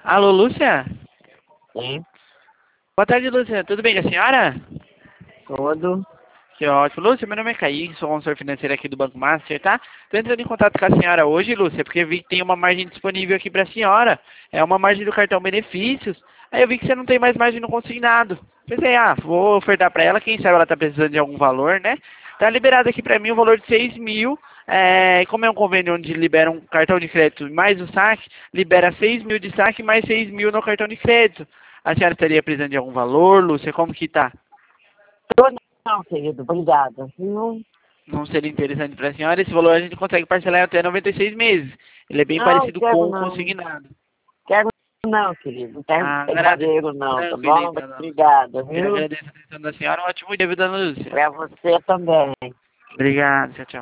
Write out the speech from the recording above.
Alô, Lúcia? Sim, Boa tarde, Lúcia. Tudo bem com a senhora? todo. Que ótimo. Lúcia, meu nome é Kaique, sou consultor financeiro aqui do Banco Master, tá? Tô entrando em contato com a senhora hoje, Lúcia, porque vi que tem uma margem disponível aqui pra senhora. É uma margem do cartão benefícios. Aí eu vi que você não tem mais margem no consignado. Pensei, vou ofertar pra ela, quem sabe ela tá precisando de algum valor, né? Tá liberado aqui pra mim o valor de 6 mil. Como é um convênio onde libera um cartão de crédito mais o saque, libera 6 mil de saque mais 6 mil no cartão de crédito. A senhora estaria precisando de algum valor, Lúcia? Como que tá? Todo não, querido, obrigada. Não, Não seria interessante para a senhora, esse valor a gente consegue parcelar em até 96 meses. Ele é bem não parecido quero com o não. consignado. Quero não, querido. Não quero Agradeço. brincadeira não, tá Tranquilo bom? então, dona Lúcia. Obrigada, Eu viu? agradeço a atenção da senhora. Um ótimo dia, viu, dona Lúcia. Pra você também. Obrigado, tchau, tchau.